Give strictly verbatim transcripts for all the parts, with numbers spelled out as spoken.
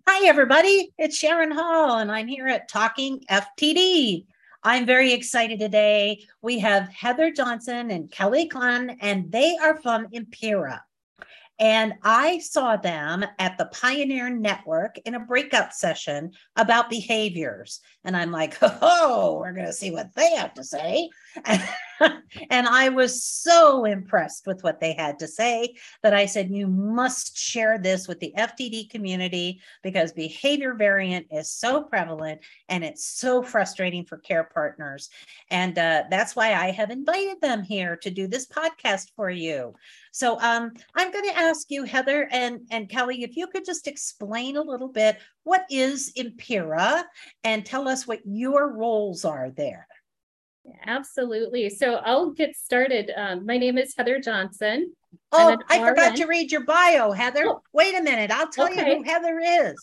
Hi, everybody. It's Sharon Hall, and I'm here at Talking F T D. I'm very excited today. We have Heather Johnson and Kelly Clunn, and they are from Empira. And I saw them at the Pioneer Network in a breakout session about behaviors. And I'm like, oh, we're going to see what they have to say. And I was so impressed with what they had to say that I said, you must share this with the F T D community because behavior variant is so prevalent and it's so frustrating for care partners. And uh, that's why I have invited them here to do this podcast for you. So um, I'm going to ask you, Heather and, and Kelly, if you could just explain a little bit, what is Empira, and tell us what your roles are there. Absolutely. So I'll get started. Um, my name is Heather Johnson. Oh, I forgot to read your bio, Heather. Oh, wait a minute. I'll tell okay. you who Heather is.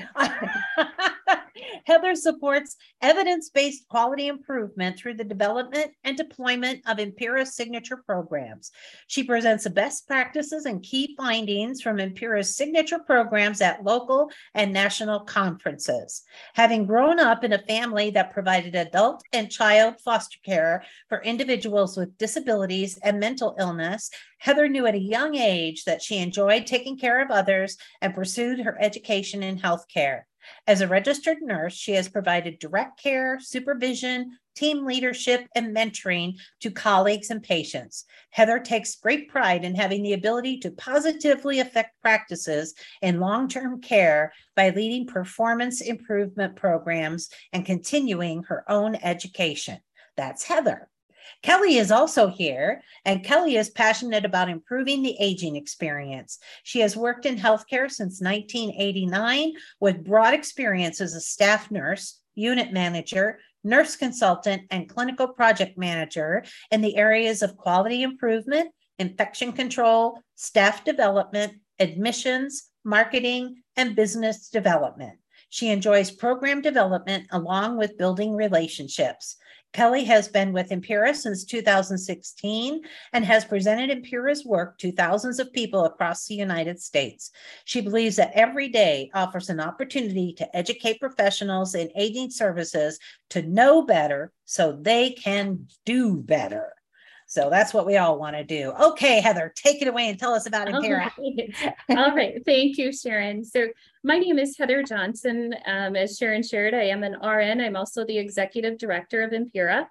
Heather supports evidence-based quality improvement through the development and deployment of Empira's signature programs. She presents the best practices and key findings from Empira's signature programs at local and national conferences. Having grown up in a family that provided adult and child foster care for individuals with disabilities and mental illness, Heather knew at a young age that she enjoyed taking care of others and pursued her education in healthcare. As a registered nurse, she has provided direct care, supervision, team leadership, and mentoring to colleagues and patients. Heather takes great pride in having the ability to positively affect practices in long-term care by leading performance improvement programs and continuing her own education. That's Heather. Kelly is also here, and Kelly is passionate about improving the aging experience. She has worked in healthcare since nineteen eighty-nine with broad experience as a staff nurse, unit manager, nurse consultant, and clinical project manager in the areas of quality improvement, infection control, staff development, admissions, marketing, and business development. She enjoys program development along with building relationships. Kelly has been with Empira since two thousand sixteen and has presented Empira's work to thousands of people across the United States. She believes that every day offers an opportunity to educate professionals in aging services to know better so they can do better. So that's what we all want to do. Okay, Heather, take it away and tell us about Empira. All right. All right. Thank you, Sharon. So my name is Heather Johnson. Um, as Sharon shared, I am an R N. I'm also the executive director of Empira.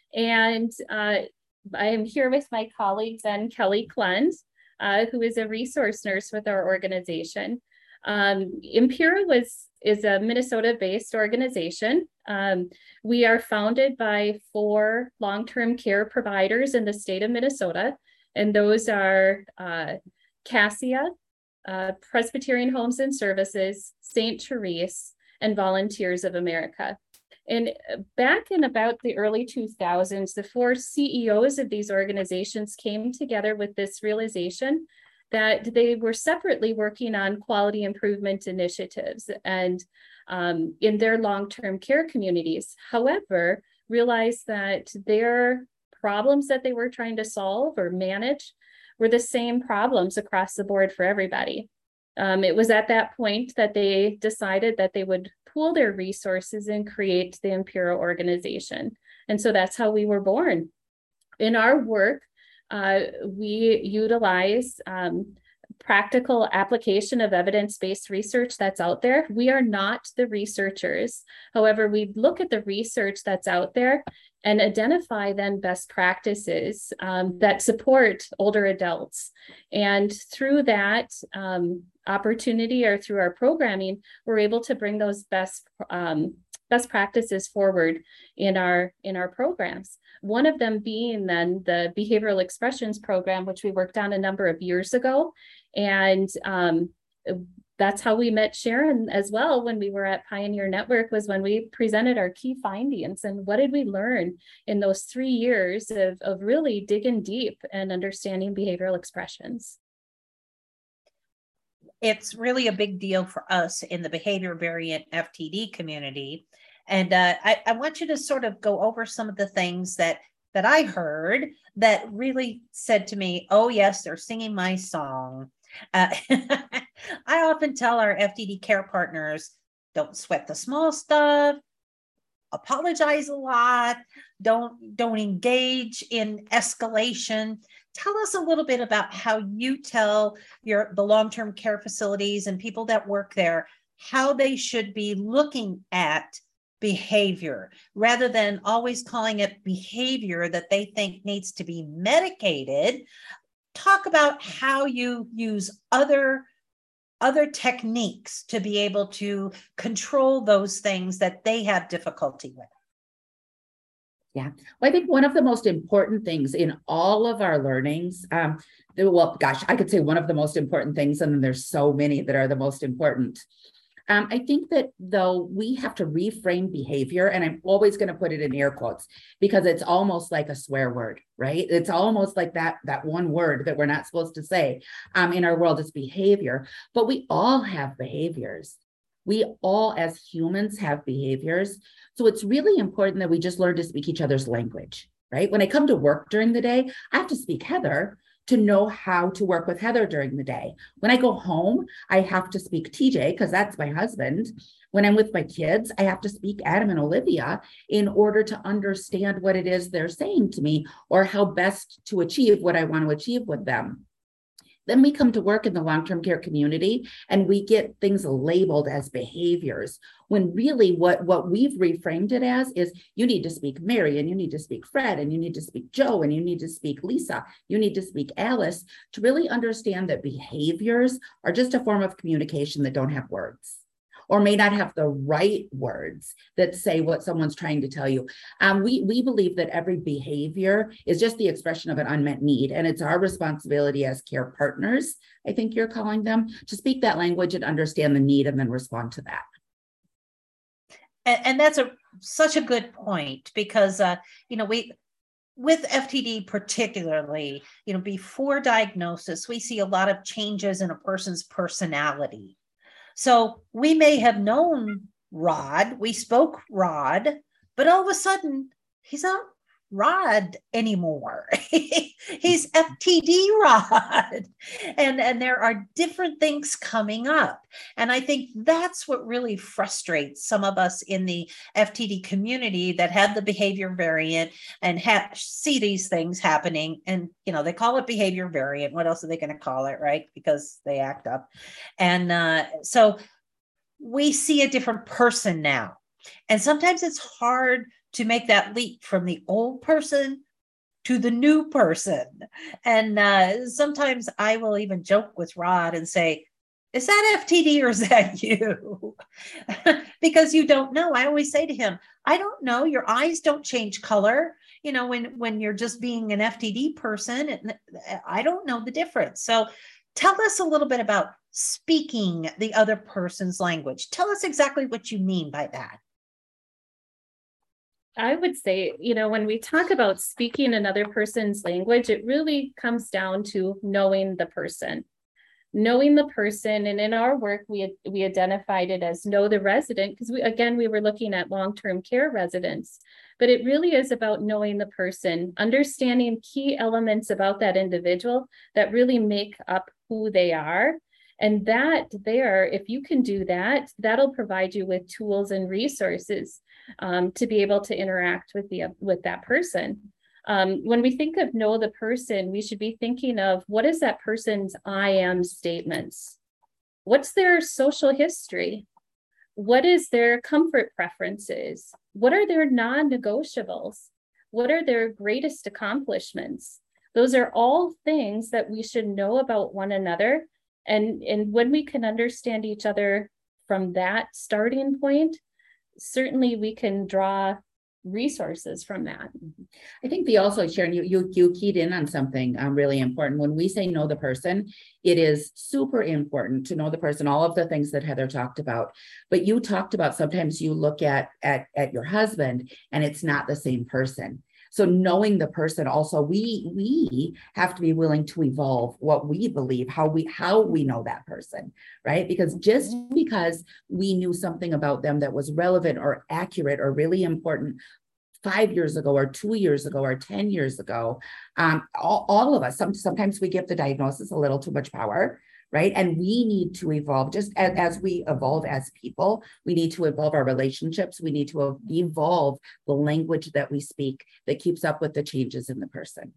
And uh, I am here with my colleague, then Kelly Clunn, uh, who is a resource nurse with our organization. Um, Empira was is a Minnesota-based organization. Um, we are founded by four long-term care providers in the state of Minnesota, and those are uh, Cassia, uh, Presbyterian Homes and Services, Saint Therese, and Volunteers of America. And back in about the early two thousands, the four C E Os of these organizations came together with this realization that they were separately working on quality improvement initiatives and um, in their long-term care communities. However, realized that their problems that they were trying to solve or manage were the same problems across the board for everybody. Um, it was at that point that they decided that they would pool their resources and create the Empira organization. And so that's how we were born. In our work, uh, we utilize um, practical application of evidence-based research that's out there. We are not the researchers. However, we look at the research that's out there and identify then best practices um, that support older adults. And through that um, opportunity or through our programming, we're able to bring those best um, best practices forward in our in our programs. One of them being then the behavioral expressions program, which we worked on a number of years ago. And um, that's how we met Sharon as well when we were at Pioneer Network, was when we presented our key findings and what did we learn in those three years of, of really digging deep and understanding behavioral expressions. It's really a big deal for us in the behavior variant F T D community. And uh, I, I want you to sort of go over some of the things that that I heard that really said to me, oh, yes, they're singing my song. Uh, I often tell our F T D care partners, don't sweat the small stuff, apologize a lot, don't, don't engage in escalation. Tell us a little bit about how you tell your the long-term care facilities and people that work there how they should be looking at behavior rather than always calling it behavior that they think needs to be medicated. Talk about how you use other other techniques to be able to control those things that they have difficulty with. Yeah, well, I think one of the most important things in all of our learnings, um, well, gosh, I could say one of the most important things, and then there's so many that are the most important. Um, I think that though we have to reframe behavior, and I'm always going to put it in air quotes because it's almost like a swear word, right? It's almost like that, that one word that we're not supposed to say um, in our world is behavior, but we all have behaviors. We all as humans have behaviors. So it's really important that we just learn to speak each other's language, right? When I come to work during the day, I have to speak Heather to know how to work with Heather during the day. When I go home, I have to speak T J because that's my husband. When I'm with my kids, I have to speak Adam and Olivia in order to understand what it is they're saying to me or how best to achieve what I want to achieve with them. Then we come to work in the long-term care community and we get things labeled as behaviors when really what, what we've reframed it as is you need to speak Mary and you need to speak Fred and you need to speak Joe and you need to speak Lisa, you need to speak Alice to really understand that behaviors are just a form of communication that don't have words or may not have the right words that say what someone's trying to tell you. Um, we, we believe that every behavior is just the expression of an unmet need, and it's our responsibility as care partners, I think you're calling them, to speak that language and understand the need and then respond to that. And, and that's a such a good point because, uh, you know, we, with F T D particularly, you know, before diagnosis, we see a lot of changes in a person's personality. So we may have known Rod, we spoke Rod, but all of a sudden he's not Rod anymore. He's F T D Rod. And, and there are different things coming up. And I think that's what really frustrates some of us in the F T D community that have the behavior variant and have, see these things happening. And, you know, they call it behavior variant. What else are they going to call it, right? Because they act up. And uh, so we see a different person now. And sometimes it's hard to make that leap from the old person to the new person. And uh, sometimes I will even joke with Rod and say, is that F T D or is that you? Because you don't know. I always say to him, I don't know. Your eyes don't change color. You know, when, when you're just being an F T D person, I don't know the difference. So tell us a little bit about speaking the other person's language. Tell us exactly what you mean by that. I would say, you know, when we talk about speaking another person's language, it really comes down to knowing the person. Knowing the person, and in our work, we we identified it as know the resident, because we again we were looking at long-term care residents, but it really is about knowing the person, understanding key elements about that individual that really make up who they are. And that there, if you can do that, that'll provide you with tools and resources um, to be able to interact with the with that person. Um, when we think of know the person, we should be thinking of what is that person's I am statements? What's their social history? What is their comfort preferences? What are their non-negotiables? What are their greatest accomplishments? Those are all things that we should know about one another. And, and when we can understand each other from that starting point, certainly we can draw resources from that. I think the also, Sharon, you you you keyed in on something um, really important. When we say know the person, it is super important to know the person, all of the things that Heather talked about. But you talked about sometimes you look at at at your husband and it's not the same person. So knowing the person also, we we have to be willing to evolve what we believe, how we how we know that person, right? Because just because we knew something about them that was relevant or accurate or really important five years ago or two years ago or ten years ago, um, all, all of us, some, sometimes we give the diagnosis a little too much power, right? And we need to evolve just as, as we evolve as people. We need to evolve our relationships. We need to evolve the language that we speak that keeps up with the changes in the person.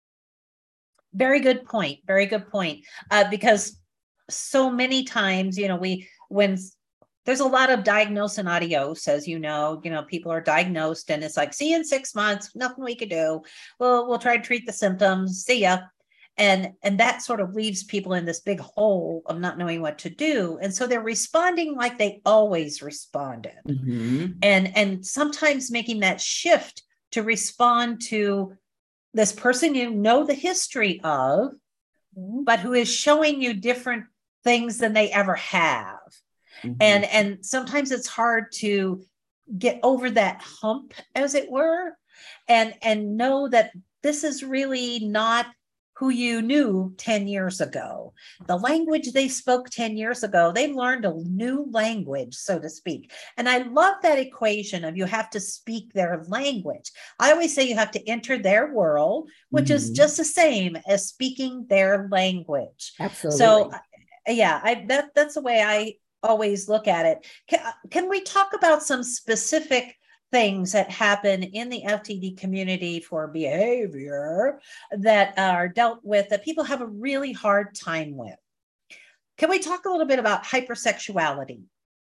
Very good point. Very good point. Uh, because so many times, you know, we, when there's a lot of diagnose and adios, as you know, you know, people are diagnosed and it's like, see you in six months, nothing we could do. Well, we'll try to treat the symptoms. See ya. And, and that sort of leaves people in this big hole of not knowing what to do. And so they're responding like they always responded. Mm-hmm. And, and sometimes making that shift to respond to this person you know the history of, but who is showing you different things than they ever have. Mm-hmm. And, and sometimes it's hard to get over that hump, as it were, and, and know that this is really not who you knew ten years ago. The language they spoke ten years ago, they learned a new language, so to speak. And I love that equation of you have to speak their language. I always say you have to enter their world, which mm-hmm. is just the same as speaking their language. Absolutely. So yeah, I, that, that's the way I always look at it. Can, can we talk about some specific things that happen in the F T D community for behavior that are dealt with that people have a really hard time with? Can we talk a little bit about hypersexuality?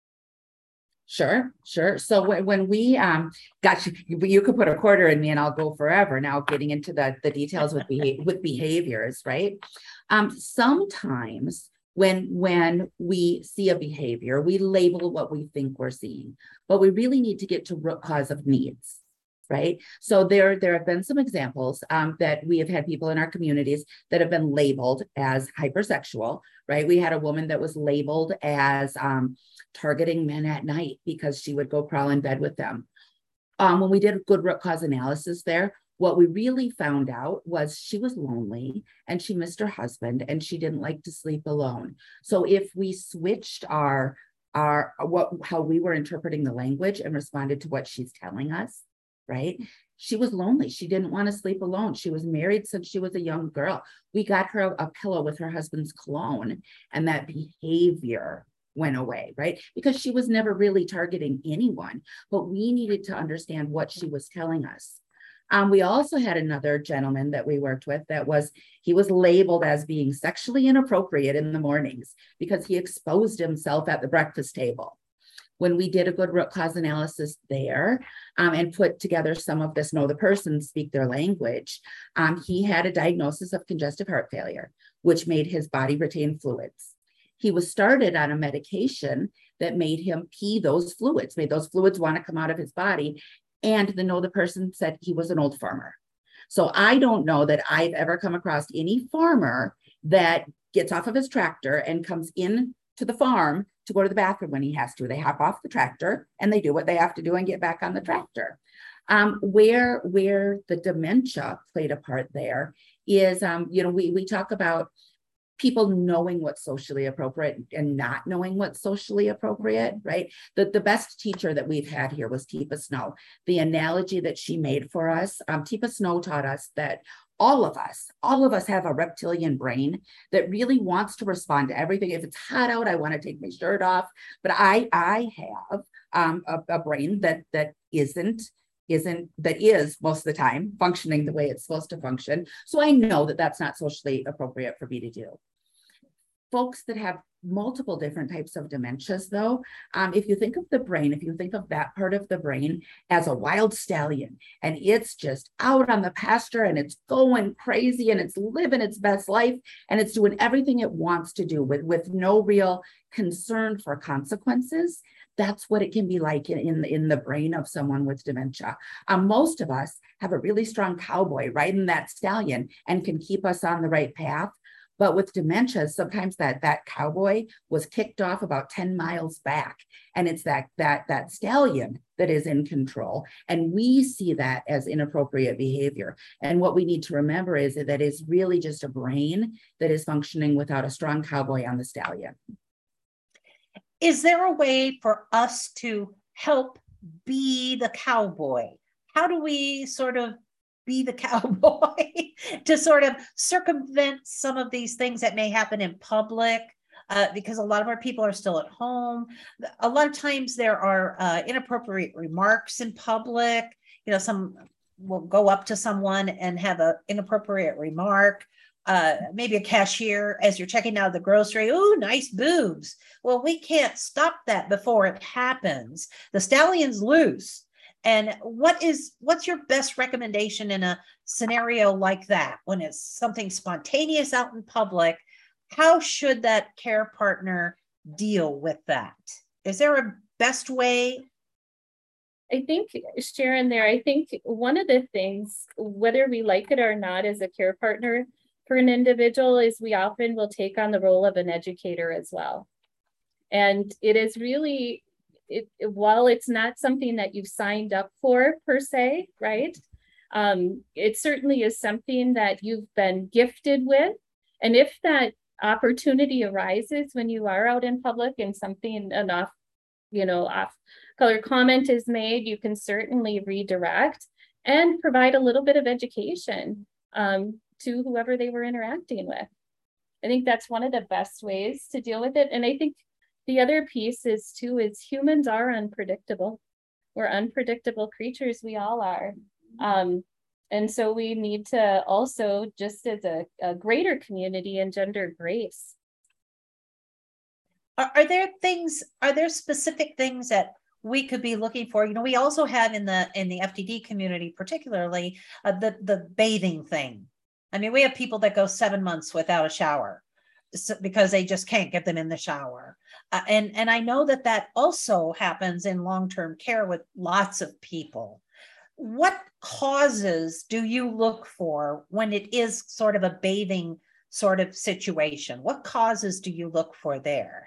Sure, sure. So when, when we, um, gosh, you, you could put a quarter in me and I'll go forever now getting into the, the details with, beha- with behaviors, right? Um, sometimes When, when we see a behavior, we label what we think we're seeing, but we really need to get to root cause of needs, right? So there, there have been some examples um, that we have had people in our communities that have been labeled as hypersexual, right? We had a woman that was labeled as um, targeting men at night because she would go crawl in bed with them. Um, when we did a good root cause analysis there, what we really found out was she was lonely and she missed her husband and she didn't like to sleep alone. So if we switched our, our what how we were interpreting the language and responded to what she's telling us, right? She was lonely. She didn't want to sleep alone. She was married since she was a young girl. We got her a pillow with her husband's cologne and that behavior went away, right? Because she was never really targeting anyone, but we needed to understand what she was telling us. Um, we also had another gentleman that we worked with that was, he was labeled as being sexually inappropriate in the mornings because he exposed himself at the breakfast table. When we did a good root cause analysis there um, and put together some of this, know the person, speak their language, um, he had a diagnosis of congestive heart failure, which made his body retain fluids. He was started on a medication that made him pee those fluids, made those fluids want to come out of his body. And the know the person said he was an old farmer. So I don't know that I've ever come across any farmer that gets off of his tractor and comes in to the farm to go to the bathroom when he has to. They hop off the tractor and they do what they have to do and get back on the tractor. Um, where, where the dementia played a part there is, um, you know, we, we talk about people knowing what's socially appropriate and not knowing what's socially appropriate, right? The, the best teacher that we've had here was Teepa Snow. The analogy that she made for us, um, Teepa Snow taught us that all of us, all of us have a reptilian brain that really wants to respond to everything. If it's hot out, I want to take my shirt off. But I, I have um, a, a brain that, that isn't isn't that is most of the time functioning the way it's supposed to function. So I know that that's not socially appropriate for me to do. Folks that have multiple different types of dementias, though, um, if you think of the brain, if you think of that part of the brain as a wild stallion, and it's just out on the pasture and it's going crazy and it's living its best life and it's doing everything it wants to do with, with no real concern for consequences, that's what it can be like in, in, in the brain of someone with dementia. Um, most of us have a really strong cowboy riding that stallion and can keep us on the right path. But with dementia, sometimes that, that cowboy was kicked off about ten miles back. And it's that, that, that stallion that is in control. And we see that as inappropriate behavior. And what we need to remember is that that is really just a brain that is functioning without a strong cowboy on the stallion. Is there a way for us to help be the cowboy? How do we sort of be the cowboy to sort of circumvent some of these things that may happen in public uh, because a lot of our people are still at home. A lot of times there are uh, inappropriate remarks in public. You know, some will go up to someone and have an inappropriate remark. Uh, maybe a cashier as you're checking out the grocery. Ooh, nice boobs. Well, we can't stop that before it happens. The stallion's loose. And what is what's your best recommendation in a scenario like that when it's something spontaneous out in public? How should that care partner deal with that? Is there a best way? I think, Sharon, there, I think one of the things, whether we like it or not as a care partner for an individual, is we often will take on the role of an educator as well. And it is really, it, while it's not something that you've signed up for per se, right? Um, it certainly is something that you've been gifted with. And if that opportunity arises when you are out in public and something enough, you know, off color comment is made, you can certainly redirect and provide a little bit of education um, to whoever they were interacting with. I think that's one of the best ways to deal with it. And I think the other piece is too, is humans are unpredictable. We're unpredictable creatures, we all are. Um, and so we need to also, just as a, a greater community, engender grace. Are, are there things, are there specific things that we could be looking for? You know, we also have in the in the F D D community, particularly uh, the, the bathing thing. I mean, we have people that go seven months without a shower because they just can't get them in the shower. Uh, and, and I know that that also happens in long-term care with lots of people. What causes do you look for when it is sort of a bathing sort of situation? What causes do you look for there?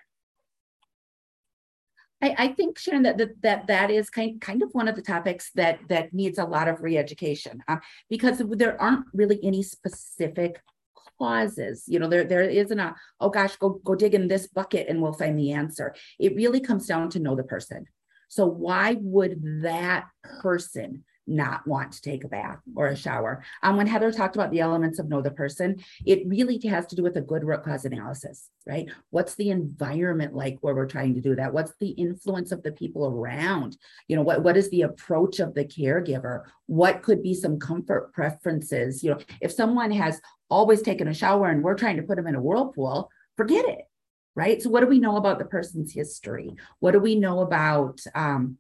I, I think, Sharon, that, that that that is kind, kind of one of the topics that that needs a lot of re-education, um, because there aren't really any specific causes. You know, there there isn't a, oh gosh, go go dig in this bucket and we'll find the answer. It really comes down to know the person. So why would that person not want to take a bath or a shower? Um, when Heather talked about the elements of know the person, it really has to do with a good root cause analysis, right? What's the environment like where we're trying to do that? What's the influence of the people around? You know, what, what is the approach of the caregiver? What could be some comfort preferences? You know, if someone has always taken a shower and we're trying to put them in a whirlpool, forget it, right? So what do we know about the person's history? What do we know about, um,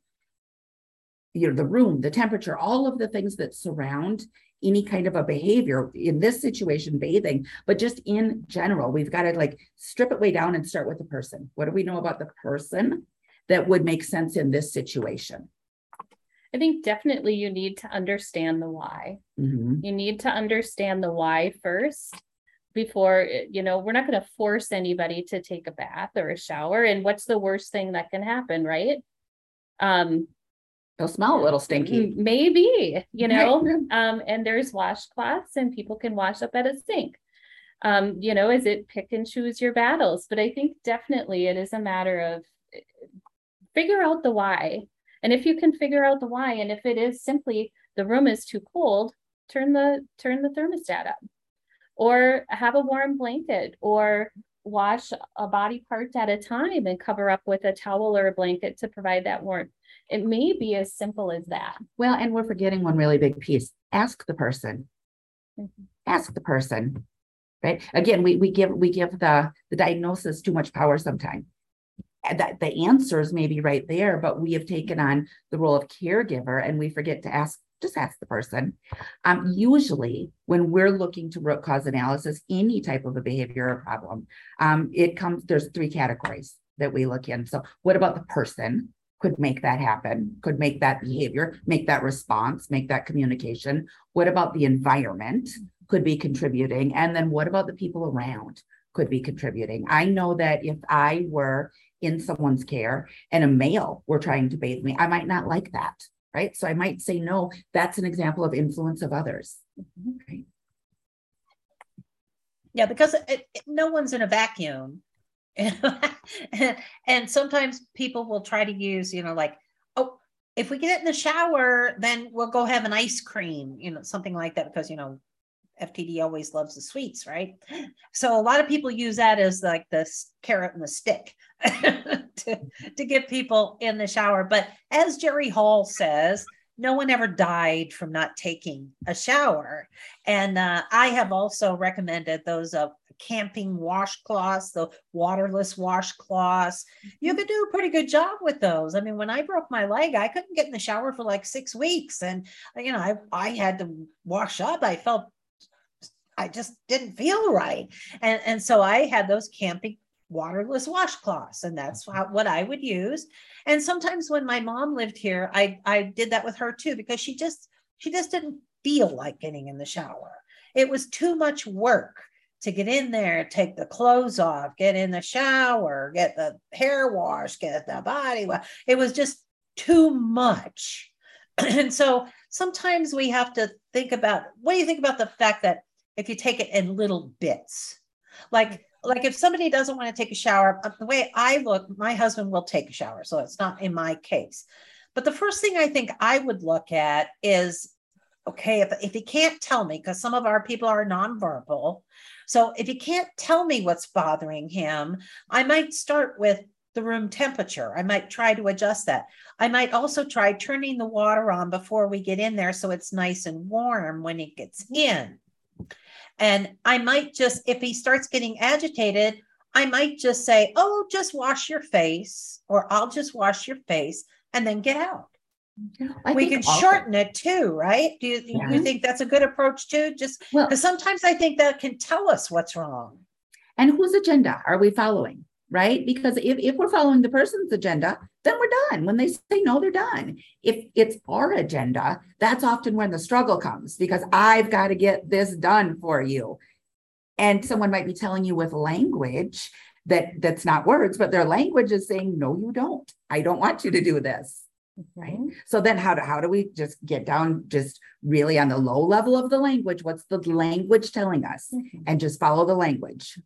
you know, the room, the temperature, all of the things that surround any kind of a behavior, in this situation, bathing, but just in general, we've got to like strip it way down and start with the person. What do we know about the person that would make sense in this situation? I think definitely you need to understand the why. Mm-hmm. You need to understand the why first before, you know, we're not going to force anybody to take a bath or a shower. And what's the worst thing that can happen, right? Um, They'll smell a little stinky. Maybe, you know, right. um, and there's washcloths and people can wash up at a sink. Um, you know, is it pick and choose your battles? But I think definitely it is a matter of figure out the why. And if you can figure out the why, and if it is simply the room is too cold, turn the turn the thermostat up, or have a warm blanket, or wash a body part at a time and cover up with a towel or a blanket to provide that warmth. It may be as simple as that. Well, and we're forgetting one really big piece. Ask the person. Mm-hmm. Ask the person, right? Again, we we give we give the the diagnosis too much power sometimes. That the answers may be right there, but we have taken on the role of caregiver and we forget to ask. Just ask the person. Um, usually, when we're looking to root cause analysis, any type of a behavior or problem, um, it comes. There's three categories that we look in. So, what about the person? Could make that happen, could make that behavior, make that response, make that communication. What about the environment? Could be contributing. And then what about the people around? Could be contributing. I know that if I were in someone's care and a male were trying to bathe me, I might not like that, right? So I might say, no, that's an example of influence of others. Right? Yeah, because it, it, no one's in a vacuum. and, and sometimes people will try to use, you know, like, oh, if we get in the shower, then we'll go have an ice cream, you know, something like that, because, you know, F T D always loves the sweets, right? So a lot of people use that as like the carrot and the stick to, to get people in the shower. But as Jerry Hall says, no one ever died from not taking a shower. And uh, I have also recommended those uh, camping washcloths, the waterless washcloths. You could do a pretty good job with those. I mean, when I broke my leg, I couldn't get in the shower for like six weeks. And, you know, I, I had to wash up. I felt, I just didn't feel right. And, and so I had those camping waterless washcloths, and that's how, what I would use. And sometimes when my mom lived here, I, I did that with her too, because she just, she just didn't feel like getting in the shower. It was too much work to get in there, take the clothes off, get in the shower, get the hair wash, get the body wash. It was just too much. And so sometimes we have to think about, what do you think about the fact that if you take it in little bits, like, like if somebody doesn't want to take a shower, the way I look, my husband will take a shower, so it's not in my case. But the first thing I think I would look at is, okay, if, if he can't tell me, because some of our people are nonverbal. So if he can't tell me what's bothering him, I might start with the room temperature. I might try to adjust that. I might also try turning the water on before we get in there so it's nice and warm when he gets in. And I might just, if he starts getting agitated, I might just say, oh, just wash your face, or I'll just wash your face and then get out. I we can also shorten it too, right? Do you, yeah. you think that's a good approach too? Just because well, sometimes I think that can tell us what's wrong. And whose agenda are we following, right? Because if, if we're following the person's agenda, then we're done. When they say no, they're done. If it's our agenda, that's often when the struggle comes, because I've got to get this done for you. And someone might be telling you with language that that's not words, but their language is saying, no, you don't. I don't want you to do this. Right. So then how do, how do we just get down just really on the low level of the language? What's the language telling us? Mm-hmm. And just follow the language.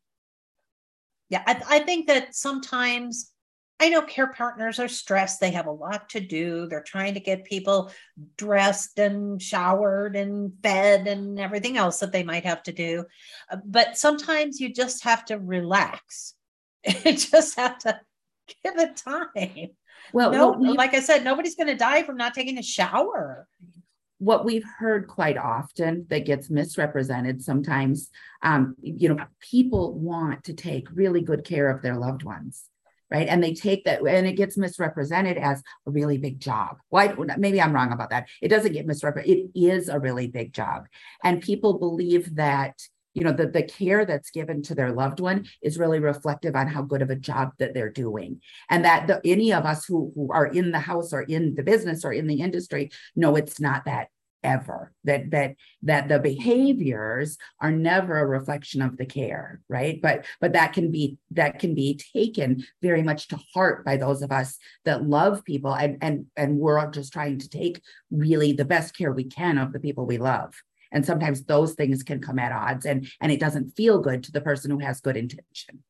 Yeah, I, I think that sometimes, I know care partners are stressed. They have a lot to do. They're trying to get people dressed and showered and fed and everything else that they might have to do. But sometimes you just have to relax. You just have to give it time. Well, no, like I said, nobody's going to die from not taking a shower. What we've heard quite often that gets misrepresented sometimes, um, you know, people want to take really good care of their loved ones, right? And they take that, and it gets misrepresented as a really big job. Why? Maybe I'm wrong about that. It doesn't get misrepresented. It is a really big job. And people believe that, you know, the, the care that's given to their loved one is really reflective on how good of a job that they're doing. And that the, any of us who, who are in the house or in the business or in the industry, no, it's not that ever. That, that, that the behaviors are never a reflection of the care, right? But, but that can be, that can be taken very much to heart by those of us that love people, and, and, and we're just trying to take really the best care we can of the people we love. And sometimes those things can come at odds, and, and it doesn't feel good to the person who has good intention.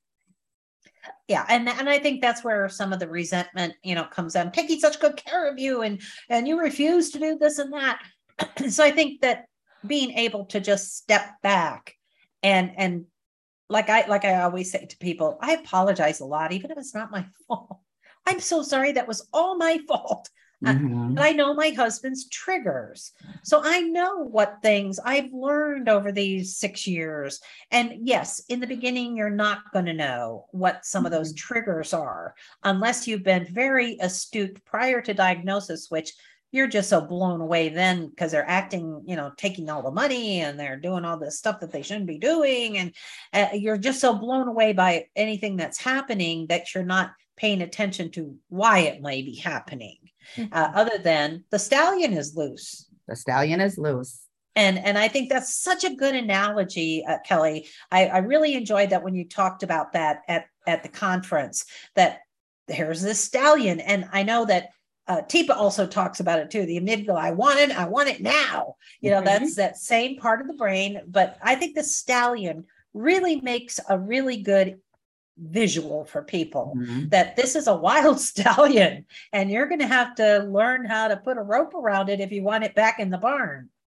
Yeah. And, and I think that's where some of the resentment, you know, comes in. I'm taking such good care of you, and, and you refuse to do this and that. So I think that being able to just step back and, and like I, like I always say to people, I apologize a lot, even if it's not my fault. I'm so sorry. That was all my fault. Mm-hmm. Uh, I know my husband's triggers. So I know what things I've learned over these six years. And yes, in the beginning, you're not going to know what some mm-hmm. of those triggers are unless you've been very astute prior to diagnosis, which you're just so blown away then because they're acting, you know, taking all the money and they're doing all this stuff that they shouldn't be doing. And uh, you're just so blown away by anything that's happening that you're not paying attention to why it may be happening. Mm-hmm. Uh, other than the stallion is loose. The stallion is loose. And, and I think that's such a good analogy, uh, Kelly. I, I really enjoyed that when you talked about that at, at the conference, that there's this stallion. And I know that uh, Teepa also talks about it too. The amygdala, I want it, I want it now. You know, mm-hmm. that's that same part of the brain. But I think the stallion really makes a really good visual for people, mm-hmm. that this is a wild stallion and you're going to have to learn how to put a rope around it if you want it back in the barn.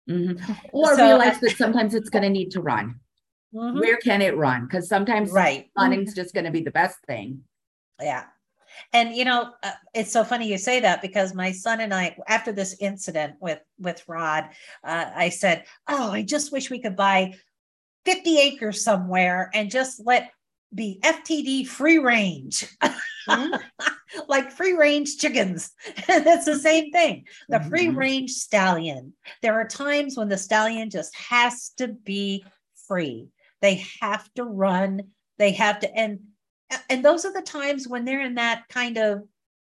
Mhm. Or So, realize I- that sometimes it's going to need to run. Mhm. Where can it run? Because sometimes Right. running's just going to be the best thing. Yeah. And you know, uh, it's so funny you say that, because my son and I, after this incident with with Rod, uh, I said, "Oh, I just wish we could buy fifty acres somewhere and just let be F T D free range." Mhm. Like free range chickens. And it's the same thing. The free Mhm. range stallion. There are times when the stallion just has to be free. They have to run. They have to, and and those are the times when they're in that kind of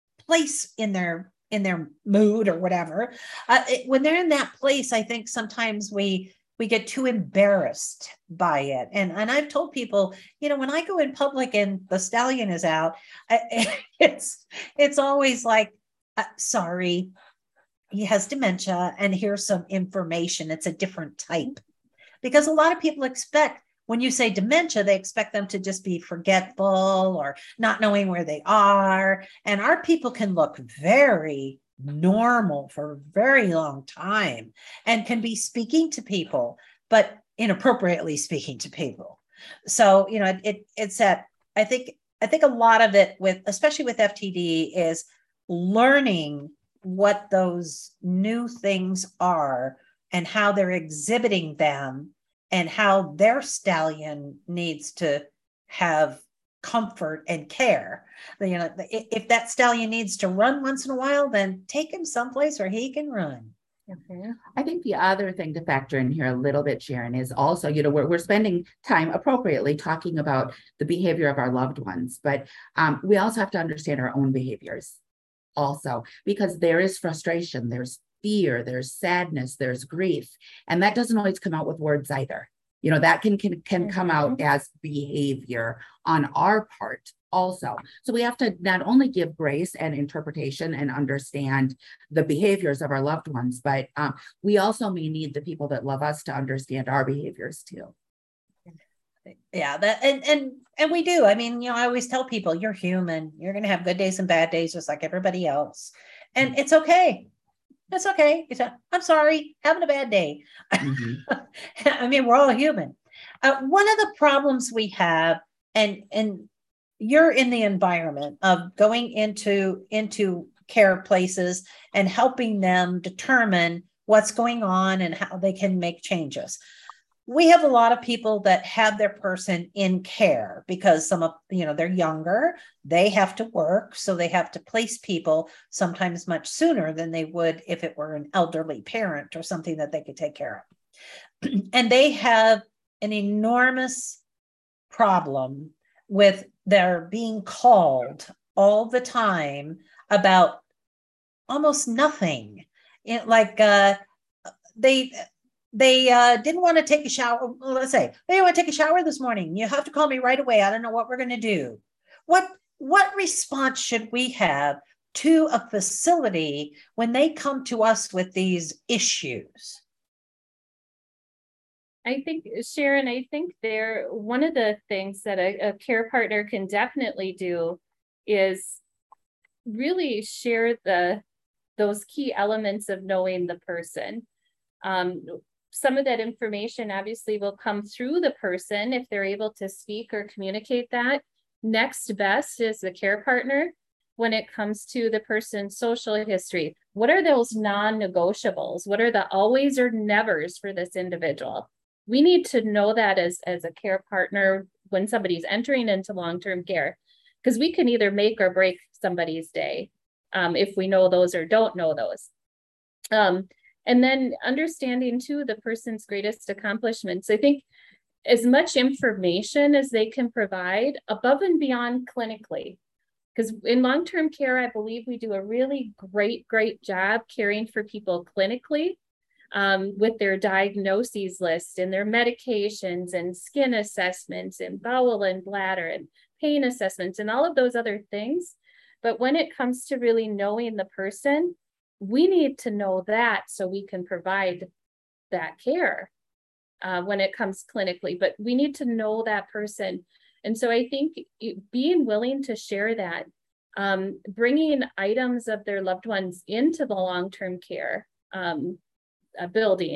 place in their in their mood or whatever. Uh, it, when they're in that place, I think sometimes we we get too embarrassed by it. And and I've told people, you know, when I go in public and the stallion is out, I, it's it's always like, uh, sorry, he has dementia, and here's some information. It's a different type, because a lot of people expect, when you say dementia, they expect them to just be forgetful or not knowing where they are. And our people can look very normal for a very long time and can be speaking to people, but inappropriately speaking to people. So, you know, it it's that I think I think a lot of it, with especially with F T D, is learning what those new things are and how they're exhibiting them, and how their stallion needs to have comfort and care. You know, if that stallion needs to run once in a while, then take him someplace where he can run. Okay. I think the other thing to factor in here a little bit, Sharon, is also, you know, we're, we're spending time appropriately talking about the behavior of our loved ones, but um, we also have to understand our own behaviors also, because there is frustration, there's fear, there's sadness, there's grief, and that doesn't always come out with words either. You know, that can can, can come out as behavior on our part also. So we have to not only give grace and interpretation and understand the behaviors of our loved ones, but um, we also may need the people that love us to understand our behaviors too. Yeah, that and and and we do. I mean, you know, I always tell people, you're human. You're going to have good days and bad days just like everybody else. And it's okay. It's okay. It's a, I'm sorry, having a bad day. Mhm. I mean, we're all human. Uh, one of the problems we have, and and you're in the environment of going into into care places and helping them determine what's going on and how they can make changes. We have a lot of people that have their person in care because some of, you know, they're younger, they have to work, so they have to place people sometimes much sooner than they would if it were an elderly parent or something that they could take care of. And they have an enormous problem with their being called all the time about almost nothing. It, like uh, they they uh, didn't want to take a shower. Let's say they didn't want to take a shower this morning. You have to call me right away. I don't know what we're going to do. What what response should we have to a facility when they come to us with these issues? I think, Sharon, I think there, one of the things that a, a care partner can definitely do is really share the those key elements of knowing the person. Um, some of that information obviously will come through the person if they're able to speak or communicate that. Next best is the care partner when it comes to the person's social history. What are those non-negotiables? What are the always or nevers for this individual? We need to know that as, as a care partner when somebody's entering into long-term care, because we can either make or break somebody's day um, if we know those or don't know those. Um, and then understanding too the person's greatest accomplishments. I think as much information as they can provide above and beyond clinically, because in long-term care, I believe we do a really great, great job caring for people clinically. Um, with their diagnoses list and their medications and skin assessments and bowel and bladder and pain assessments and all of those other things. But when it comes to really knowing the person, we need to know that so we can provide that care uh, when it comes clinically. But we need to know that person. And so I think being willing to share that, um, bringing items of their loved ones into the long-term care um, a building,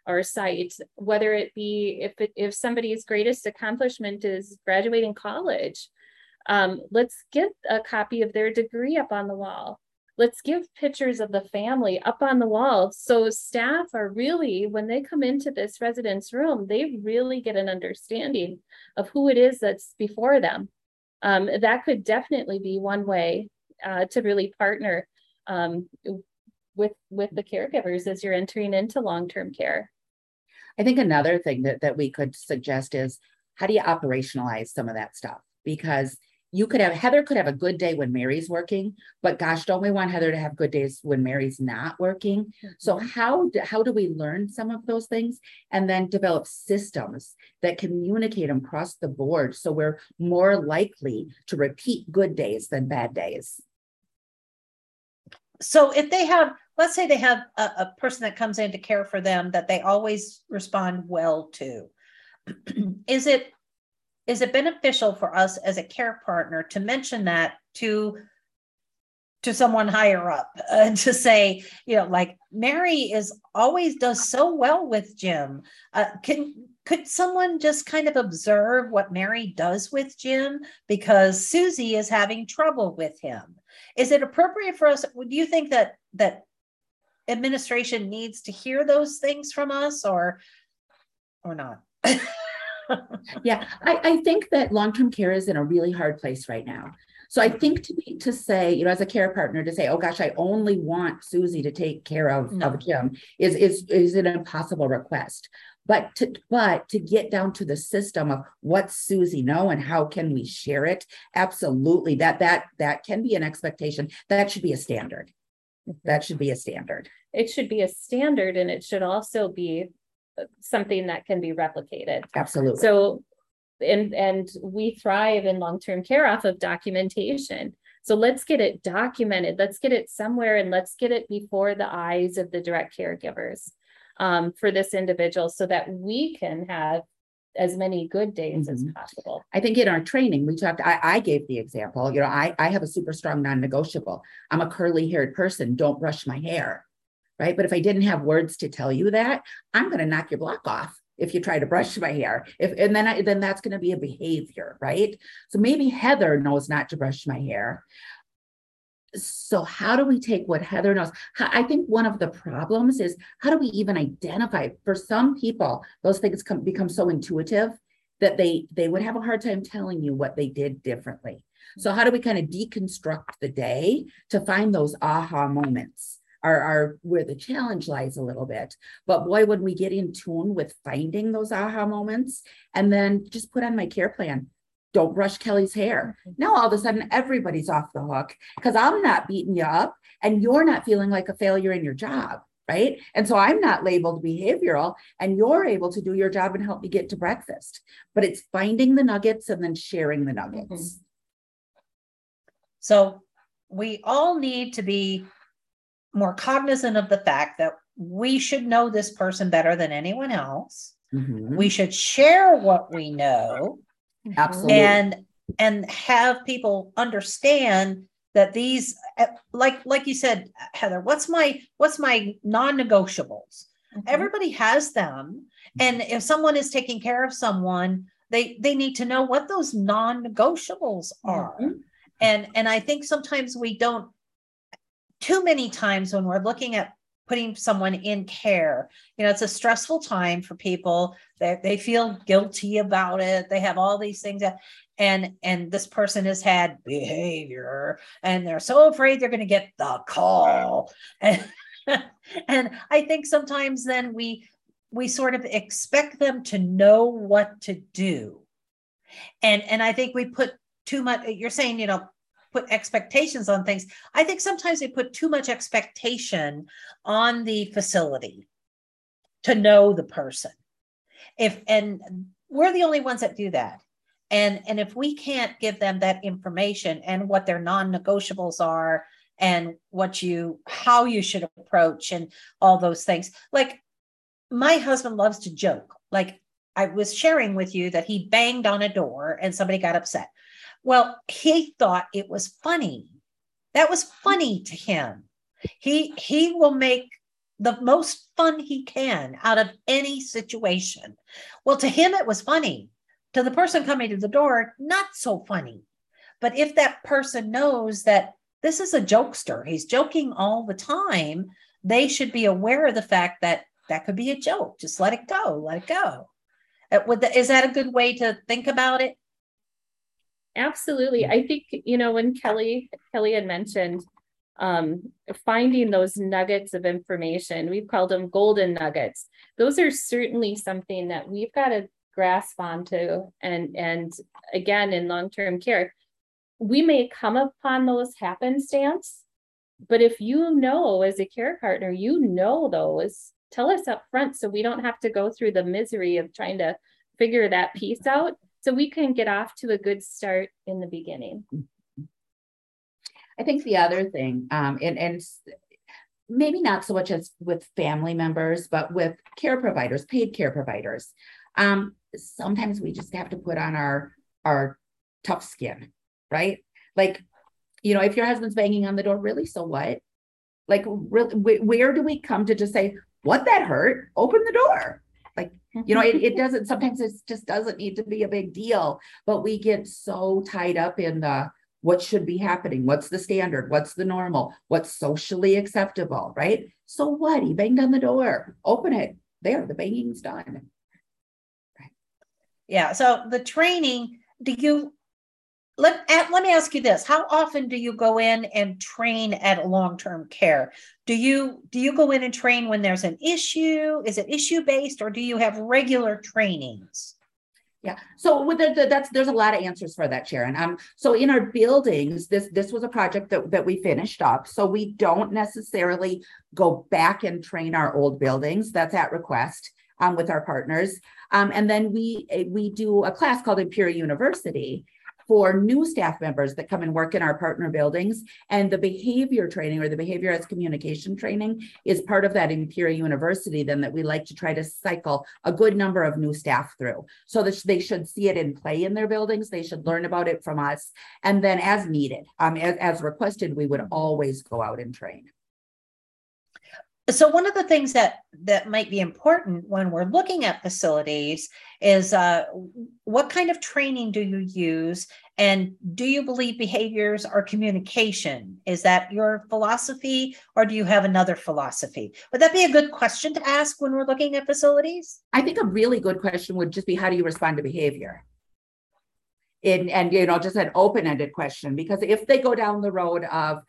our site, whether it be if it, if somebody's greatest accomplishment is graduating college, um, let's get a copy of their degree up on the wall. Let's give pictures of the family up on the wall. So staff are really, when they come into this residence room, they really get an understanding of who it is that's before them. Um, that could definitely be one way uh, to really partner um, with, with the caregivers as you're entering into long-term care. I think another thing that, that we could suggest is, how do you operationalize some of that stuff? Because you could have, Heather could have a good day when Mary's working, but gosh, don't we want Heather to have good days when Mary's not working? Mm-hmm. So how do, how do we learn some of those things and then develop systems that communicate them across the board so we're more likely to repeat good days than bad days? So if they have, let's say they have a, a person that comes in to care for them that they always respond well to, is it Is it beneficial for us as a care partner to mention that to, to someone higher up and uh, to say, you know, like Mary is always does so well with Jim. Uh, can, could someone just kind of observe what Mary does with Jim because Susie is having trouble with him? Is it appropriate for us? Do you think that, that administration needs to hear those things from us or, or not? Yeah, I, I think that long-term care is in a really hard place right now. So I think to be, to say, you know, as a care partner to say, oh gosh, I only want Susie to take care of, no. of Jim is, is, is an impossible request. But to, but to get down to the system of what's Susie know and how can we share it? Absolutely. That, that, that can be an expectation. That should be a standard. That should be a standard. It should be a standard, and it should also be something that can be replicated. Absolutely. So, and, and we thrive in long-term care off of documentation. So let's get it documented. Let's get it somewhere, and let's get it before the eyes of the direct caregivers um, for this individual so that we can have as many good days mm-hmm. as possible. I think in our training, we talked, I, I gave the example, you know, I, I have a super strong non-negotiable. I'm a curly haired person. Don't brush my hair. Right. But if I didn't have words to tell you that, I'm going to knock your block off if you try to brush my hair. If and then I, then that's going to be a behavior. Right. So maybe Heather knows not to brush my hair. So how do we take what Heather knows? I think one of the problems is, how do we even identify? For some people, those things come, become so intuitive that they, they would have a hard time telling you what they did differently. So how do we kind of deconstruct the day to find those aha moments? Are, are where the challenge lies a little bit. But boy, when we get in tune with finding those aha moments and then just put on my care plan, don't brush Kelly's hair. Now all of a sudden everybody's off the hook because I'm not beating you up and you're not feeling like a failure in your job, right? And so I'm not labeled behavioral and you're able to do your job and help me get to breakfast. But it's finding the nuggets and then sharing the nuggets. Mm-hmm. So we all need to be more cognizant of the fact that we should know this person better than anyone else. Mm-hmm. We should share what we know. Absolutely. And, and have people understand that these, like, like you said, Heather, what's my, what's my non-negotiables? Mm-hmm. Everybody has them. And if someone is taking care of someone, they, they need to know what those non-negotiables are. Mm-hmm. And, and I think sometimes we don't, too many times when we're looking at putting someone in care, you know, it's a stressful time for people. They, they feel guilty about it. They have all these things that, and, and this person has had behavior and they're so afraid they're going to get the call. And, and I think sometimes then we, we sort of expect them to know what to do. And, and I think we put too much, you're saying, you know, put expectations on things. I think sometimes they put too much expectation on the facility to know the person. If, and we're the only ones that do that. And, and if we can't give them that information and what their non-negotiables are and what you, how you should approach and all those things. Like my husband loves to joke. Like I was sharing with you that he banged on a door and somebody got upset. Well, he thought it was funny. That was funny to him. He he will make the most fun he can out of any situation. Well, to him, it was funny. To the person coming to the door, not so funny. But if that person knows that this is a jokester, he's joking all the time, they should be aware of the fact that that could be a joke. Just let it go, let it go. Uh, would the, is that a good way to think about it? Absolutely. I think, you know, when Kelly, Kelly had mentioned um, finding those nuggets of information, we've called them golden nuggets. Those are certainly something that we've got to grasp onto. And, and again, in long-term care, we may come upon those happenstance, but if you know, as a care partner, you know those, tell us up front so we don't have to go through the misery of trying to figure that piece out, so we can get off to a good start in the beginning. I think the other thing, um, and, and maybe not so much as with family members, but with care providers, paid care providers, um, sometimes we just have to put on our, our tough skin, right? Like, you know, if your husband's banging on the door, really, so what? Like, really, where do we come to just say, what, that hurt? Open the door. Like, you know, it, it doesn't, sometimes it just doesn't need to be a big deal, but we get so tied up in the, what should be happening? What's the standard? What's the normal? What's socially acceptable, right? So what? He banged on the door. Open it. There, the banging's done. Right. Yeah. So the training, do you, let, let me ask you this. How often do you go in and train at long-term care? Do you, do you go in and train when there's an issue? Is it issue-based, or do you have regular trainings? Yeah, so with the, the, that's there's a lot of answers for that, Sharon. Um, so in our buildings, this this was a project that, that we finished up. So we don't necessarily go back and train our old buildings. That's at request um, with our partners. Um, and then we we do a class called Impura University for new staff members that come and work in our partner buildings. And the behavior training, or the behavior as communication training, is part of that Impura University then that we like to try to cycle a good number of new staff through, so that they should see it in play in their buildings. They should learn about it from us. And then as needed, um, as, as requested, we would always go out and train. So one of the things that that might be important when we're looking at facilities is uh, what kind of training do you use, and do you believe behaviors are communication? Is that your philosophy, or do you have another philosophy? Would that be a good question to ask when we're looking at facilities? I think a really good question would just be, how do you respond to behavior? In, and, you know, just an open-ended question, because if they go down the road of,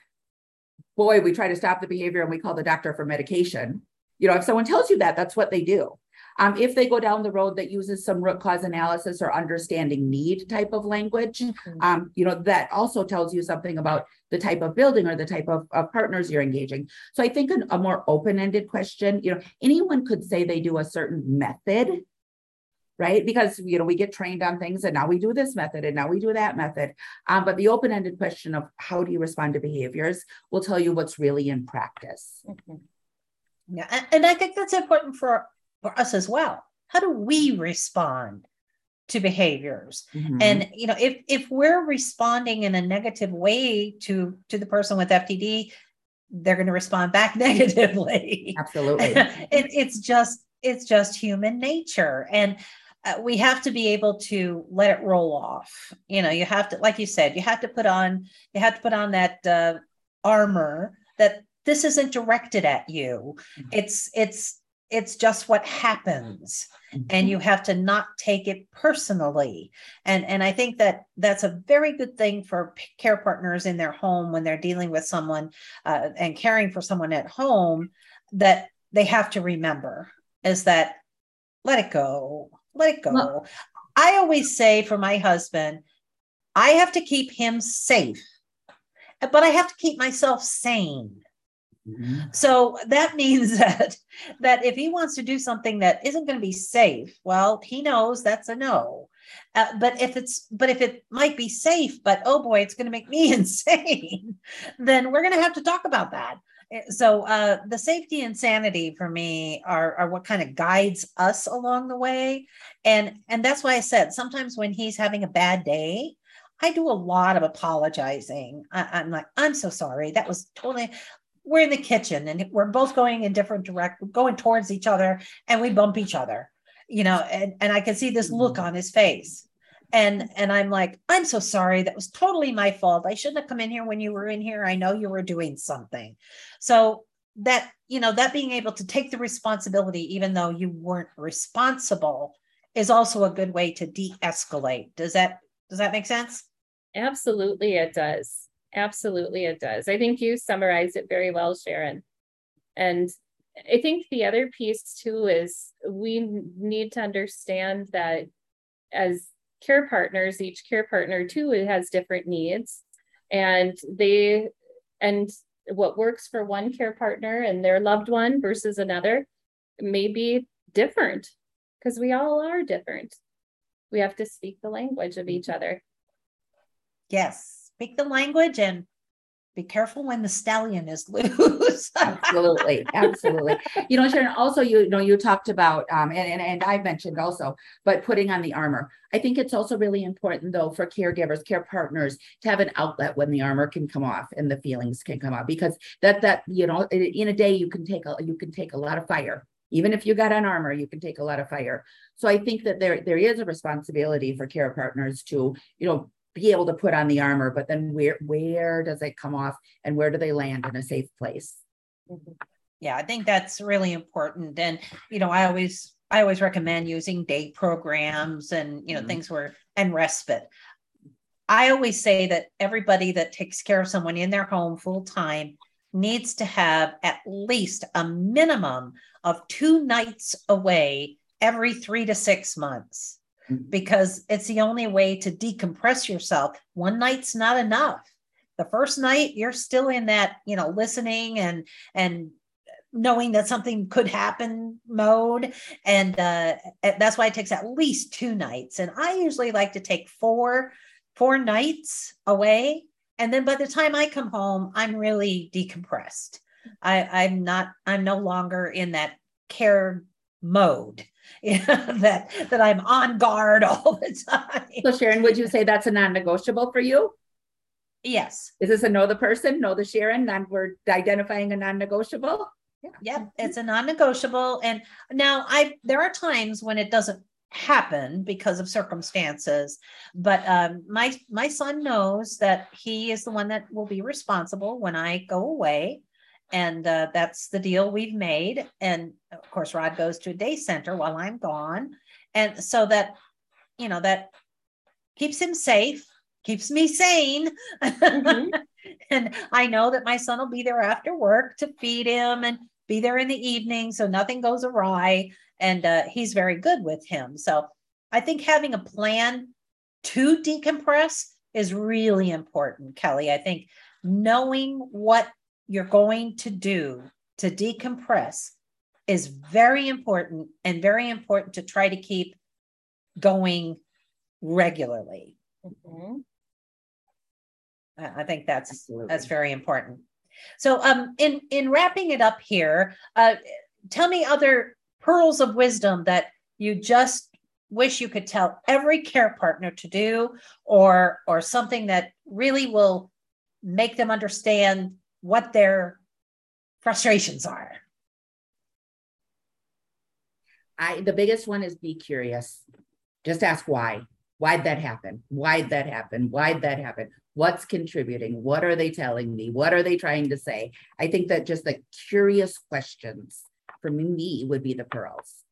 boy, we try to stop the behavior and we call the doctor for medication. You know, if someone tells you that, that's what they do. Um, if they go down the road that uses some root cause analysis or understanding need type of language, mm-hmm. um, you know, that also tells you something about the type of building or the type of, of partners you're engaging. So I think an, a more open-ended question, you know, anyone could say they do a certain method, right? Because, you know, we get trained on things, and now we do this method and now we do that method. Um, but the open-ended question of how do you respond to behaviors will tell you what's really in practice. Mm-hmm. Yeah, and, and I think that's important for, for us as well. How do we respond to behaviors? Mm-hmm. And, you know, if if we're responding in a negative way to, to the person with F T D, they're going to respond back negatively. Absolutely. it, it's just, it's just human nature. And Uh, we have to be able to let it roll off. You know, you have to, like you said, you have to put on, you have to put on that uh, armor that this isn't directed at you. Mm-hmm. It's, it's, it's just what happens. Mm-hmm. And you have to not take it personally. And, and I think that that's a very good thing for care partners in their home when they're dealing with someone uh, and caring for someone at home, that they have to remember is that let it go. Let it go. Well, I always say for my husband, I have to keep him safe, but I have to keep myself sane. Mm-hmm. So that means that, that if he wants to do something that isn't going to be safe, well, he knows that's a no. Uh, but if it's, but if it might be safe, but oh boy, it's going to make me insane, then we're going to have to talk about that. So uh, the safety and sanity for me are, are what kind of guides us along the way. And, and that's why I said, sometimes when he's having a bad day, I do a lot of apologizing. I, I'm like, I'm so sorry. That was totally, we're in the kitchen and we're both going in different direct, going towards each other, and we bump each other, you know, and, and I can see this look on his face. And, and I'm like, I'm so sorry. That was totally my fault. I shouldn't have come in here when you were in here. I know you were doing something. So that, you know, that being able to take the responsibility, even though you weren't responsible, is also a good way to de-escalate. Does that, does that make sense? Absolutely, it does. Absolutely, it does. I think you summarized it very well, Sharon. And I think the other piece too is we need to understand that as care partners, each care partner too, it has different needs, and they, and what works for one care partner and their loved one versus another may be different, because we all are different. We have to speak the language of each other. Yes, speak the language and be careful when the stallion is loose. Absolutely, absolutely. You know, Sharon, also, you know, you talked about, um, and, and, and I mentioned also, but putting on the armor. I think it's also really important, though, for caregivers, care partners, to have an outlet when the armor can come off and the feelings can come out, because that, that, you know, in a day, you can take a, you can take a lot of fire. Even if you got on armor, you can take a lot of fire. So I think that there, there is a responsibility for care partners to, you know, be able to put on the armor, but then where, where does it come off and where do they land in a safe place? Yeah, I think that's really important. And, you know, I always, I always recommend using day programs and, you know, mm-hmm. things where, and respite. I always say that everybody that takes care of someone in their home full time needs to have at least a minimum of two nights away every three to six months. Because it's the only way to decompress yourself. One night's not enough. The first night, you're still in that, you know, listening and and knowing that something could happen mode. And uh, that's why it takes at least two nights. And I usually like to take four, four nights away. And then by the time I come home, I'm really decompressed. I, I'm not, I'm no longer in that care mode. Yeah, that that I'm on guard all the time. So Sharon, would you say that's a non-negotiable for you? Yes. Is this a know the person, know the Sharon, non we're identifying a non-negotiable? Yeah. Yep, it's a non-negotiable. And now I there are times when it doesn't happen because of circumstances, but um my my son knows that he is the one that will be responsible when I go away. And uh, that's the deal we've made. And of course, Rod goes to a day center while I'm gone. And so that, you know, that keeps him safe, keeps me sane. Mm-hmm. And I know that my son will be there after work to feed him and be there in the evening, so nothing goes awry. And uh, he's very good with him. So I think having a plan to decompress is really important, Kelly. I think knowing what you're going to do to decompress is very important, and very important to try to keep going regularly. Mm-hmm. I think that's Absolutely. that's very important. So um, in, in wrapping it up here, uh, tell me other pearls of wisdom that you just wish you could tell every care partner to do, or, or something that really will make them understand what their frustrations are. I the biggest one is be curious. Just ask why. Why'd that happen? Why'd that happen? Why'd that happen? What's contributing? What are they telling me? What are they trying to say? I think that just the curious questions for me would be the pearls.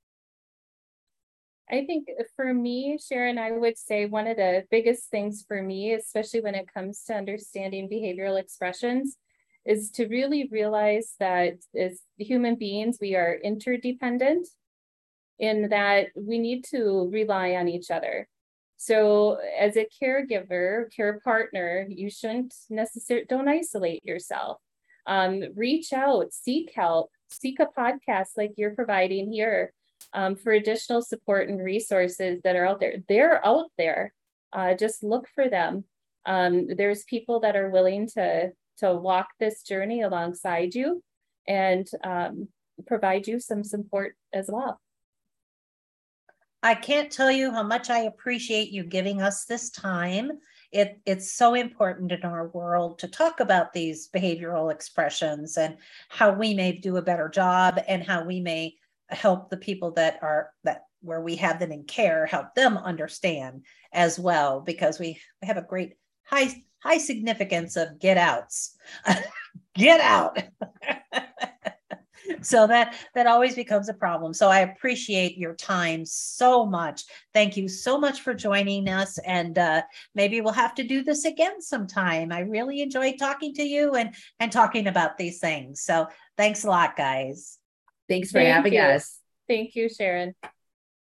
I think for me, Sharon, I would say one of the biggest things for me, especially when it comes to understanding behavioral expressions, is to really realize that as human beings, we are interdependent, in that we need to rely on each other. So as a caregiver, care partner, you shouldn't necessarily, don't isolate yourself. Um, reach out, seek help, seek a podcast like you're providing here um, for additional support and resources that are out there. They're out there. Uh, just look for them. Um, there's people that are willing to to walk this journey alongside you and um, provide you some support as well. I can't tell you how much I appreciate you giving us this time. it, it's so important in our world to talk about these behavioral expressions and how we may do a better job and how we may help the people that are that where we have them in care, help them understand as well, because we have a great high high significance of get outs. Get out. So that that always becomes a problem. So I appreciate your time so much. Thank you so much for joining us. And uh, maybe we'll have to do this again sometime. I really enjoyed talking to you and, and talking about these things. So thanks a lot, guys. Thanks for Thank having you. us. Thank you, Sharon.